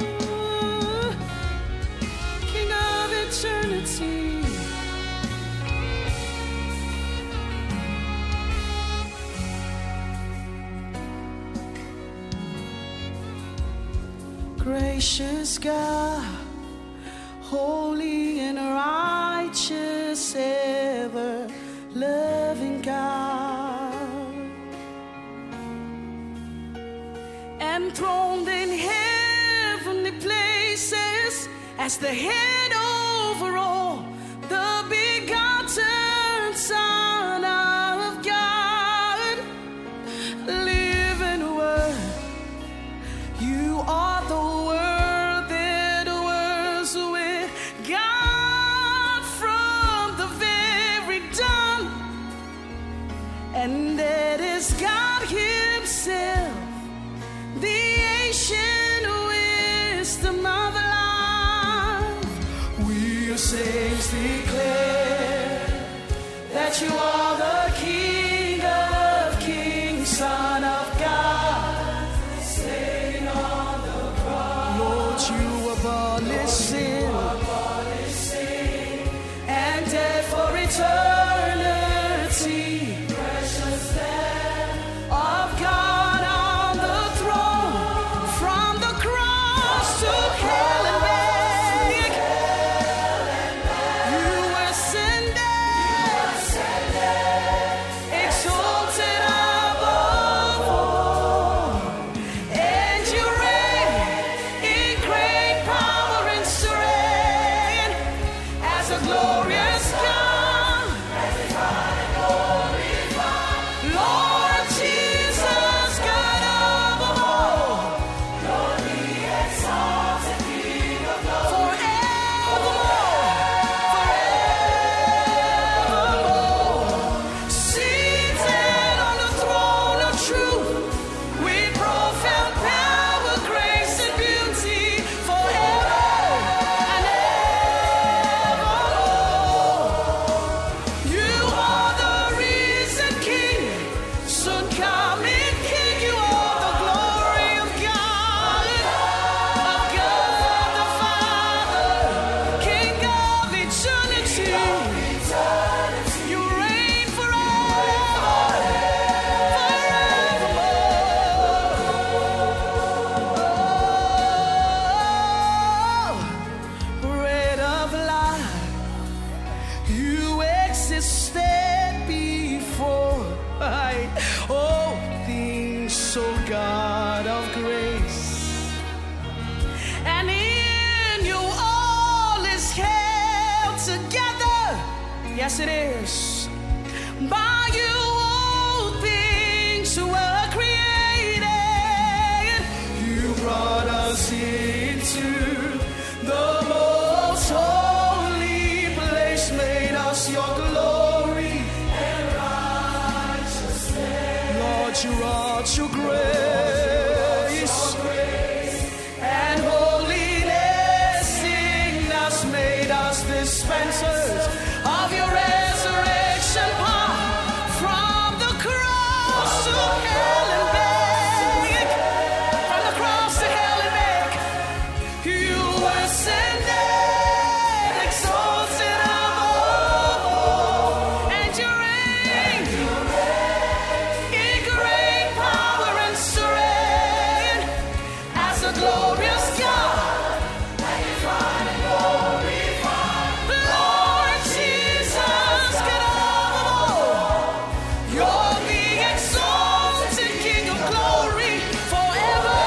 King of eternity. Gracious God, holy and righteous, ever loving God, enthroned in heavenly places as the head over all, the begotten Son of God, living Word. You are the Word that was with God from the very dawn, and that is God Himself, the ancient wisdom of life. We your saints declare that you are the King of kings, Son of God, slain on the cross. Lord, you abolished sin and death for eternity. Precious Lamb of God on the throne, from the cross to hell and back, you ascended, exalted above all, and you reign in great power and strength as a glorious God. Lord Jesus, God of all, Lord, be exalted, King of glory, forevermore. Seated on the throne of truth, with profound power, grace, and beauty, forever and evermore. You are the risen King, soon coming King. You are the glory of God the Father, King of eternity. You reign forever, forevermore. Bread of life, you existed before all things, so God of grace, and in you all is held together. Yes, it is. By you all things were created. You brought us into the most holy place, made us your glory and righteousness. Lord, you are your grace and holiness in us, made us dispensers of your resurrection power, from the cross to hell and back, from the cross to hell and back. You ascended, exalted above all, and you reign in great power and strength as a glorious God. Lord Jesus, God of all, you're the exalted King of glory forever.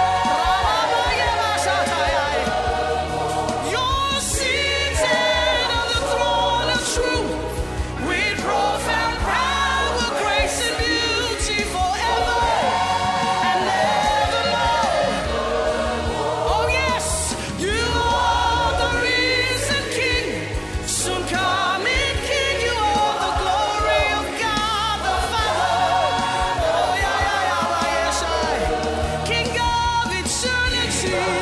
You're seated on the throne of truth, with profound power, grace, and beauty, forever and evermore. Oh yes, you are the risen King, soon coming King. You are the glory of God the Father. Oh yeah, King of eternity.